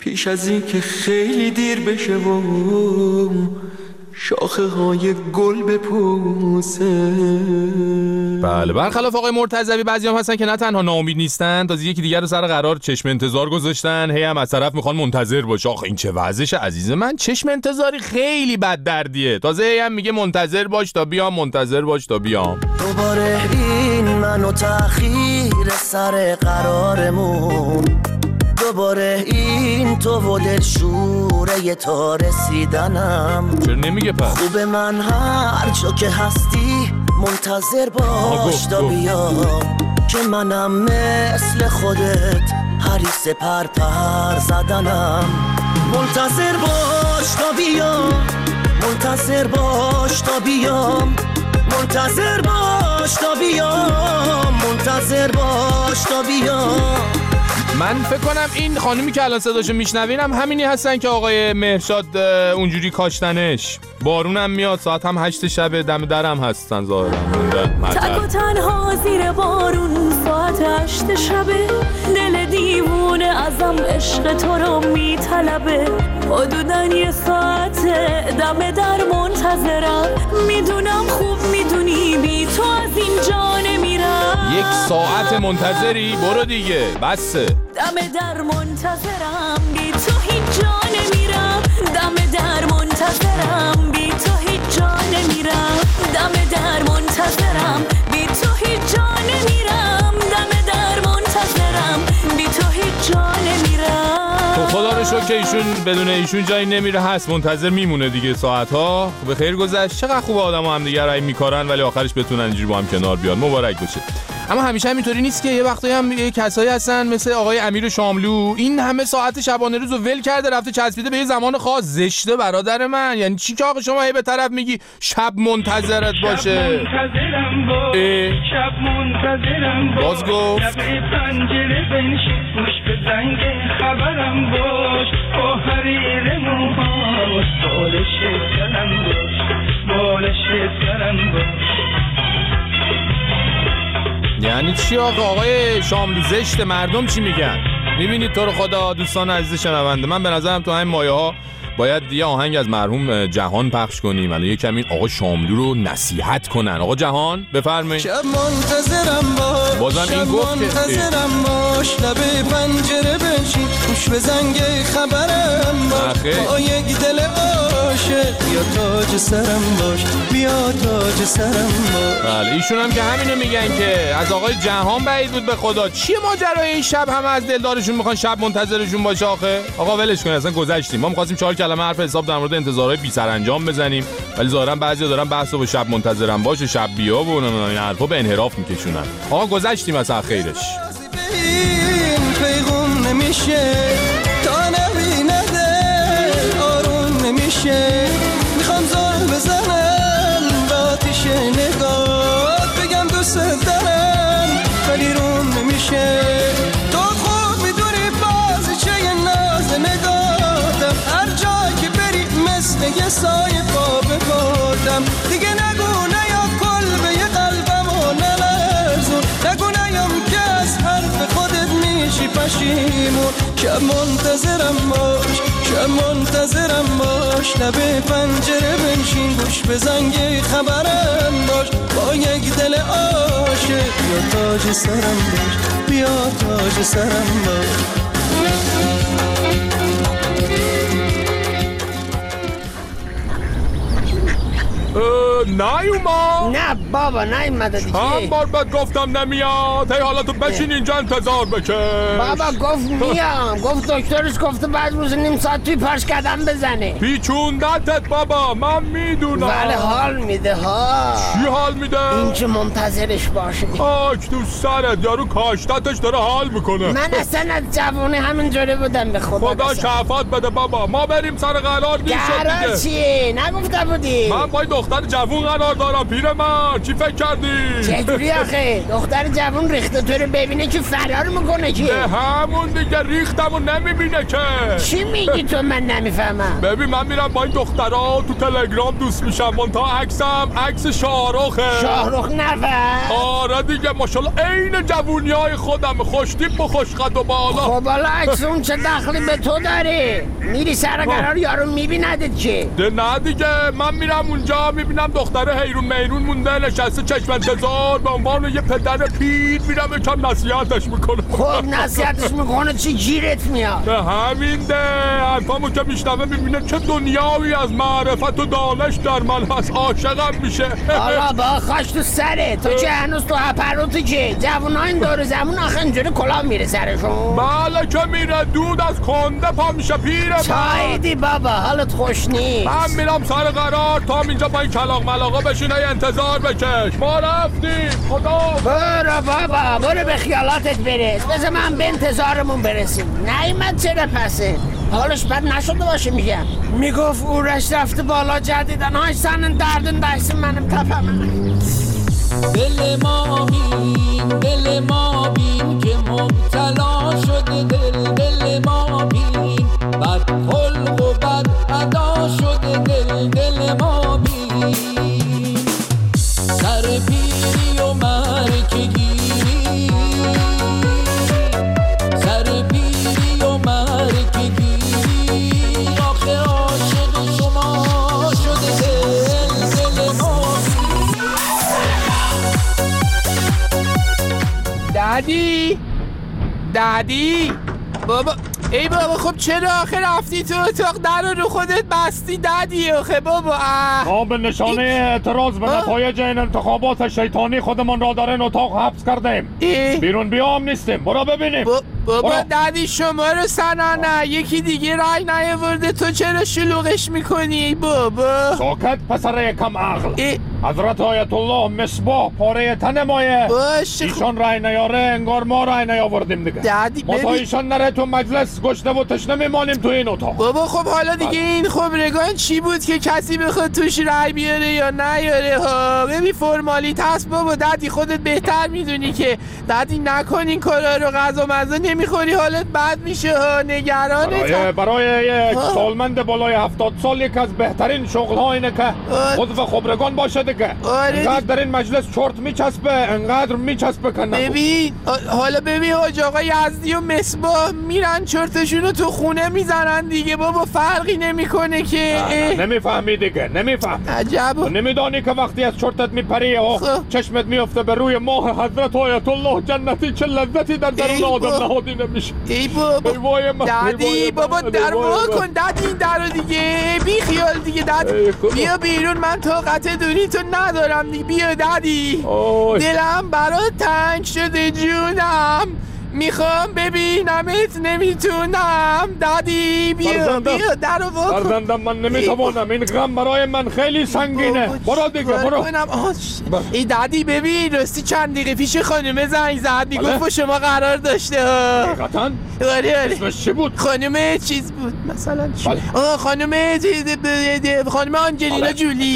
پیش از این که خیلی دیر بشه و شاخه های گل بپوسه. بله، برخلاف آقای مرتضوی بعضیام هستن که نه تنها ناامید نیستن، تازه یکی دیگر رو سر قرار چشم انتظار گذاشتن، هی هم از طرف میخوان منتظر باشه. آخه این چه وضعشه عزیز من؟ چشم انتظاری خیلی بد دردیه. تازه هی هم میگه منتظر باش تا بیام، منتظر باش تا بیام. دوباره این منو تأخیر سر قرارمون، دوباره این تو و دلشوره تا رسیدنم. چرا نمیگه پس؟ خوب من هر جا که هستی منتظر باش تا بیام، که منم مثل خودت حریص پر زدنم. منتظر باش تا بیام، منتظر باش تا بیام، منتظر باش تا بیام، منتظر باش تا بیام. من فکر کنم این خانومی که الان صداشو میشنوینم همینی هستن که آقای مهرشاد اونجوری کاشتنش. بارونم میاد، ساعت هم 8 شب، دم درم هستن ظاهرا. تک و تنها زیر بارون ساعت 8 شبه، دل دیوونه ازم عشق تو رو میطلبه. حدوداً یه ساعت دم در منتظرم، میدونم خوب میدونی بی تو از اینجا نمیرم. 1 ساعت منتظری؟ برو دیگه بسه. دم در منتظرم، بی تو هیچ جا نمیرم. دم در منتظرم، بی تو هیچ جا نمیرم. دم در منتظرم، بی تو هیچ جا نمیرم. دم در منتظرم، بی تو هیچ جا نمیرم. تو خدا رو شکر که ایشون بدون ایشون جایی نمیره، هست منتظر میمونه دیگه ساعت‌ها. به خیر گذشت. چقدر خوب آدم‌ها هم دیگه رای میکارن ولی آخرش بتونن اینجوری با هم کنار بیان. مبارک باشه. اما همیشه همینطوری نیست که، یه وقتایی هم یه کسایی هستن مثل آقای امیر شاملو، این همه ساعت شبانه روزو ول کرده رفته چسبیده به یه زمان خاص. زشته برادر من. یعنی چی که آقا شما هی به طرف میگی شب منتظرت باشه؟ شب منتظرم باز گفت لب پنجره بنشین، گوش به زنگ خبرم باش، با حریر موهاش بالش سرم باش، بالش سرم باش. یعنی چی آقای شاملو؟ زشت. مردم چی میگن؟ میبینید تو رو خدا دوستان عزیز شنونده، من به نظرم تو همین مایه ها باید یه آهنگ از مرحوم جهان پخش کنیم، الان یکم این آقا شاملو رو نصیحت کنن. آقا جهان بفرمایید. شب منتظرم باش، بازم این گفت که منتظرم باش، لب پنجره بنشین، گوش به زنگ خبرم باش، با یک دل عاشق بیا تاج سرم باش، بیا تاج سرم باش. بله ایشون هم که همینو میگن که از آقای جهان بعید بود به خدا. چیه ماجرای این شب همه از دلدارشون میخوان شب منتظرشون باشه آخه؟ آقا ولش کن، اصلا گذشتیم. ما می‌خواستیم 4 کلمه حرف حساب در مورد انتظارهای بی سرانجام بزنیم، ولی ظاهرا بعضیا دارن بحثو به شب منتظرم باشه، شب بیا و این حرفا به انحراف میکشونن. آقا گذشتیم اصلا خیرش. این پیغام نمیشه تا نبینه دل آروم نمیشه، میخوام زار بزنم به آتیش نگاه، بگم دوست دارم ولی روم نمیشه. تو خوب میدونی بازیچه ناز نگاهتم، هر جا که بری مثل یه سایه پا ببردم. دیگه نگو نیا کل به یه قلبم و نلرزون، نگو نیام که از حرف خودت میشی پشیمون. شب منتظرم باش، شب منتظرم باش، لب پنجره بنشین، گوش به زنگ خبرم باش، با یک دل عاشق بیا تاج سرم باش، بیا تاج سرم باش. نیومد؟ نه بابا نیومده دیگه. هم بار بعد گفتم نمیاد. هی حالا تو بشین اینجا انتظار بکش. بابا گفت میام، گفت دکترش گفته بعد روز نیم ساعت توی پاش قدم بزنه. پیچوندتت بابا، من میدونم. ولی حال میده ها. چی حال میده؟ این که منتظرش باشه. خاک تو سرت، یارو کاشتتش داره حال میکنه. من اصلا از جوونه همینجوری بودم به خدا شفاعت بده بابا. ما بریم سر قرار نیست دیگه. قرار چیه؟ نگفته بودی؟ من با دختر جوون مهمون قرار دارم پیرمرد. چی فکر کردی؟ چجوری آخه؟ دختر جوون ریخته تو رو ببینه که فرار میکنه که؟ همون دیگه ریختم و نمیبینه که. چی میگی تو؟ من نمیفهمم. ببین من میرم با این دخترها تو تلگرام دوست میشم. منتها عکسم عکس شاهرخه. شاهرخ نفر؟ آره دیگه ماشاءالله عین جوونیای خودم، خوشتیپ و خوشقد و بالا. خب حالا عکس اون چه دخلی به تو داره؟ میری سر قرار یارو میبیندت چه؟ نه دیگه من میرم اونجا میبینم دختره حیرون میرون مونده نشسته چشم انتظار به عنوان یه پدر پیر، میرم یکم نصیحتش میکنه. خب نصیحتش میکنه چی گیرت میاد؟ همین ده حرفامو که میشنوه میبینه چه دنیاوی از معرفت و دانش در من هست، عاشقم میشه. حالا با خاش تو سره تو که هنوز تو هپروتی که جوونا این دور زمون آخه اینجوری کلاه میره سرشون. بله که میره، دود از کنده پا میشه پیره. چایدی بابا حالت خوش نیست. من میرم سر قرار، تا اینجا با این کلاغ ملاقا بشینه انتظار بکش. ما رفتیم. خدا. برو بابا برو به خیالاتت برس. بذار من به انتظارمون برسیم. نیمد چرا پسه؟ حالش بد نشده باشه میگم. میگفت اورش رفته بالا جدیدن های سنن دردن دایسیم منم تپم. دل ما بین که مبتلا شده دل ما بین بد خلق و بد ادا شده دل ما بین سر پیری و مرکگیری سر پیری و مرکگیری آخه عاشق شما شده دل ما دادی بابا. ای بابا خب چرا آخه رفتی تو اتاق در رو خودت بستی دادی آخه بابا؟ ما به نشانه اعتراض به نتایج این انتخابات شیطانی خودمان را در این اتاق حبس کردیم. بیرون بیام نیستیم. برو ببینیم. بابا دادی شما رو سنانه یکی دیگه رای نیاورده تو چرا شلوغش میکنی بابا؟ ساکت پسر کم عقل. حضرت آیت الله مصباح پاره تن مایه. ایشان رای نیاره انگار ما رای نیاوردیم دیگه. ما تا ایشان نره تو مجلس گشنه و تشنه میمانیم تو این اتاق. بابا خب حالا دیگه این خبرگان چی بود که کسی بخواد توش رای بیاره یا نیاره ها؟ ببین فرمالیت هست بابا. دادی خودت بهتر میدونی که دادی نکن این کارا رو. غذا مزه نمیخوری حالت بد میشه ها. نگرانت. برای یک سالمند بالای 70 سال یک از بهترین شغل ها اینه که عضو خبرگان باشه دیگه. انقدر در این مجلس چرت میچسبه انقدر میچسبه که ببین حالا ببین حاج آقا یزدی و مصباح میرن چرتشونو تو خونه میزنن دیگه بابا. فرقی نمیکنه که. نمیفهمی دیگه. نمیفهم. عجب. نمیدانی که وقتی از چرتت میپری و چشمت میفته به روی ماه حضرت آیت الله جنتی چه لذتی در درون آدم نهادی نمیشه. ای بابا دادی بابا در وا کن دادی این درو دیگه. بی خیال دیگه دادی. بیا بیرون من طاقت دونی تو ندارم دیگه. بیا دادی. دلم برات تنگ شده جونم. میخوام ببینمت نمیتونم دادی. بیا درو وا کن. فرزندم من نمیتوانم. این غم برای من خیلی سنگینه. برو دیگه برو. ای دادی ببین راستی چند دقیقه پیش خانومه زنگ زد میگفت با شما قرار داشته ها. حقیقتاً؟ آره اسمش چی بود؟ خانومه چیز بود مثلا چی؟ خانومه آنجلینا جولی.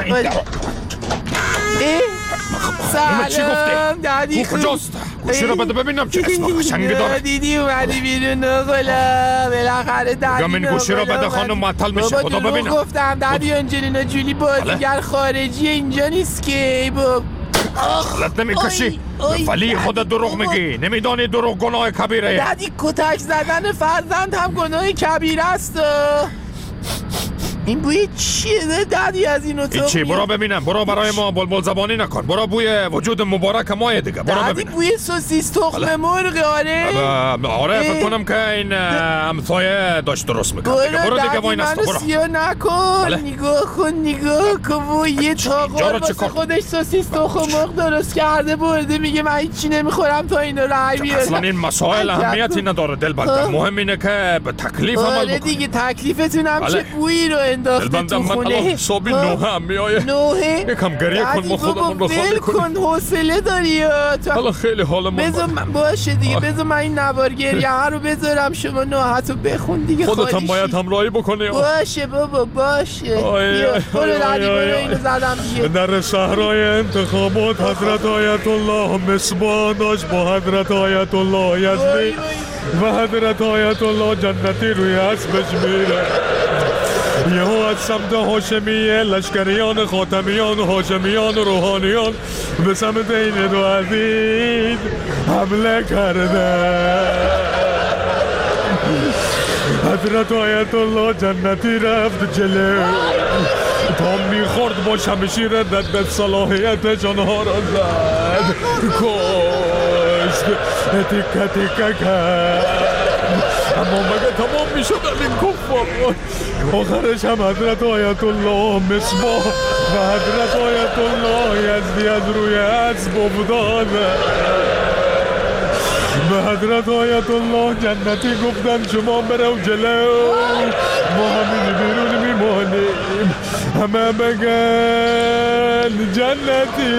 سلام دادی. کجاست؟ گوشی رو بده ببینم چه اسم قشنگی داره. دیدی اومدی بیرون نقلا بالاخره دادی. یا من گوشی رو بده خانم معطل میشه. خدا ببینم. گفتم دادی آنجلینا جولی بازیگر خارجی اینجا نیست که. غلط نمیکشی؟ ولی خودت دروغ میگی. نمیدانی دروغ گناه کبیره. دادی کتک زدن فرزند هم گناه کبیره است. این بوی چیه دادی از این اتاق؟ چی؟ برو ببینم. برو برای ما بلبل زبانی نکن. برو بوی وجود مبارک مایه دیگه. برو ببینم. دادی بوی سوسیس تخم مرغ. آره فکر کنم که این همسایه داشت درست میکنه. برو دیگه وای نستا. برو سیا نکن. نگاه کن و یه چاقار واسه خودش سوسیس تخم مرغ درست کرده برده میگه من هیچی نمیخورم تا اینو رای بیارم. اصلا این مسائل اهمیتی نداره دلبندم. مهم اینه که به تکلیف عمل بکنی. دیگه تکلیفتونم چه بویی رو انداخته تو خونه. من الان حسابی نوهم میایه. نوحه؟ یکم گریه کن ما خودمون رو خالی کنیم. حوصله داری یا تو؟ حالا خیلی حالمون بذار باشه دیگه، بذار من این نوار گریه رو بذارم، شما نوحتو بخون دیگه. خودت هم باید همراهی بکنی. باشه بابا باشه. برو دادی برو اینو زدم دیگه. در صحرای انتخابات حضرت آیت الله مصباح داشت با حضرت آیت الله یزدی و حضرت آیت الله جنتی روی اسبش میره. یهو از سمت هاشمیه لشکریان خاتمیان و هاشمیان و روحانیان به سمت این دو عزیز حمله کرده. حضرت آیت الله جنتی رفت جلو تا میخورد با شمشیر رد صلاحیتش آنها را زد، کشت، تیکه تیکه کرد. اما مگه تمام میشد این کفار؟ آخرش هم حضرت آیت الله مصباح و حضرت آیت الله یزدی از روی اسب افتاده. به حضرت آیت الله جنتی گفتن شما برو جلو، ما همین بیرون میمانیم. همه بگن جنتی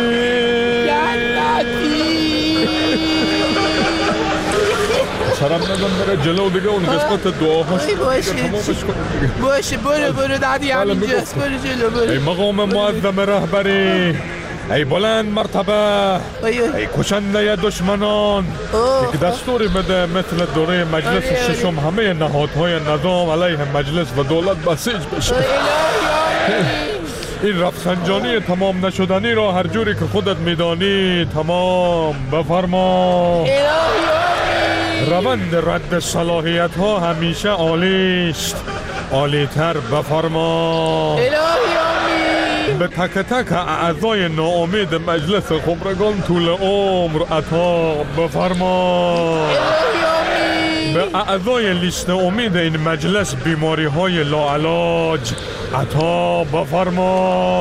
سرم ندم بره جلو دیگه. اون قسمت دعاهاش باشه برو دادی همینجاست، برو جلو برو. ای مقام معظم رهبری، ای بلند مرتبه، ای کشنده دشمنان، یک دستوری بده مثل دوره مجلس ششم همه نهادهای نظام علیه مجلس و دولت بسیج بشه. این رفسنجانی تمام نشدنی را هر جوری که خودت میدانی تمام بفرما. روند رد صلاحیت ها همیشه عالی است، عالی تر بفرما. به تک تک اعضای ناامید مجلس خبرگان طول عمر عطا بفرما. به اعضای لیست امید این مجلس بیماری های لاعلاج عطا بفرما.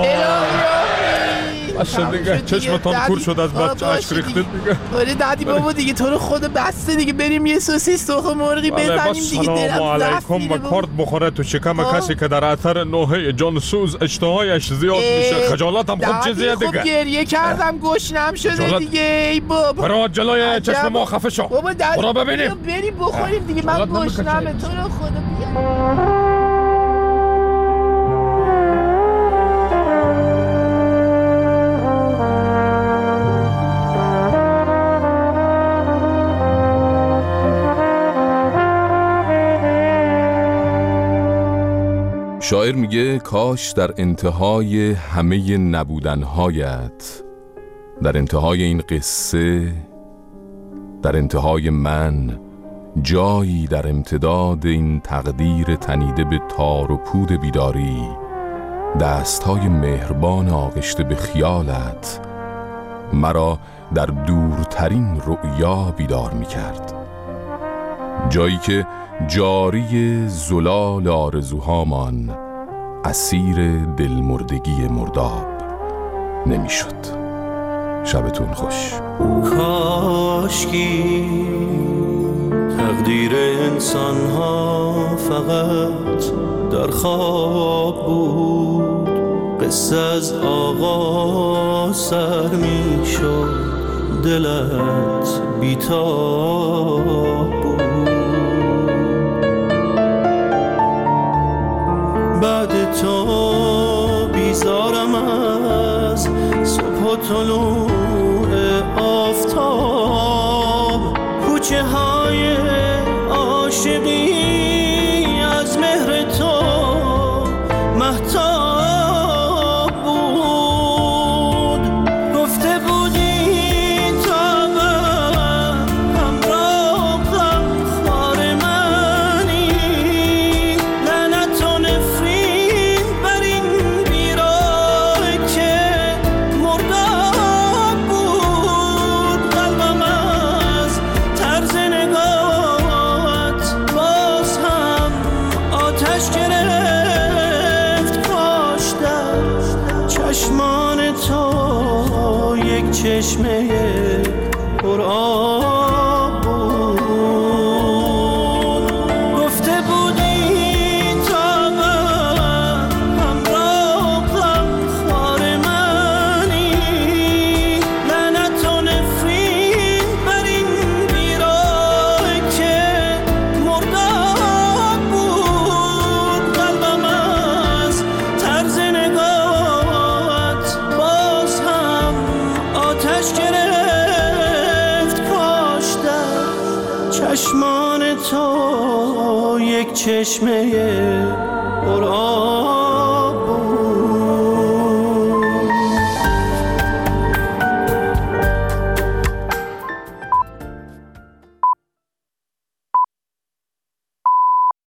باشه دیگه، چشمتان کور شد از بچه اشک ریخته دیگه. آره دادی بابا دیگه، تو رو خود بسته دیگه، بریم یه سوسیس تخم مرغی بزنیم دیگه. سلام علیکم و کارت بخوره تو شکم کسی که در اثر نوحه جانسوز اشتهایش زیاد میشه. خجالتم خود چیزیه دیگه. خب گریه کردم گشنم شده دیگه. ای بابا برو جلوی چشم ما خفه شو. برو ببینیم، بریم بخوریم دیگه. من گشنمه، تو رو خدا بیا. شاعر میگه کاش در انتهای همه نبودنهایت، در انتهای این قصه، در انتهای من، جایی در امتداد این تقدیر تنیده به تار و پود بیداری، دستهای مهربان آغشته به خیالت مرا در دورترین رؤیا بیدار میکرد. جایی که جاری زلال آرزوهامان اسیر دلمردگی مرداب نمیشد. شبتون خوش. کاشکی تقدیر انسان‌ها فقط در خواب بود، قصه از آغاز سر میشد، دلت بیتاب بود. بعد تو بیزارم از صبح و طلوع آفتاب، کوچه های عاشقی از مهر تو مهتاب بود. گفته بودی تا من همراه غمخوار منی، لعنت و نفرین بر این بیراه که مرداب بود. قلبم از طرز نگاهت باز هم آتش گرفت، کاش در چشمان تو یک چشمه پرآب بود. گفته بودی تا من یک چشمه قرآن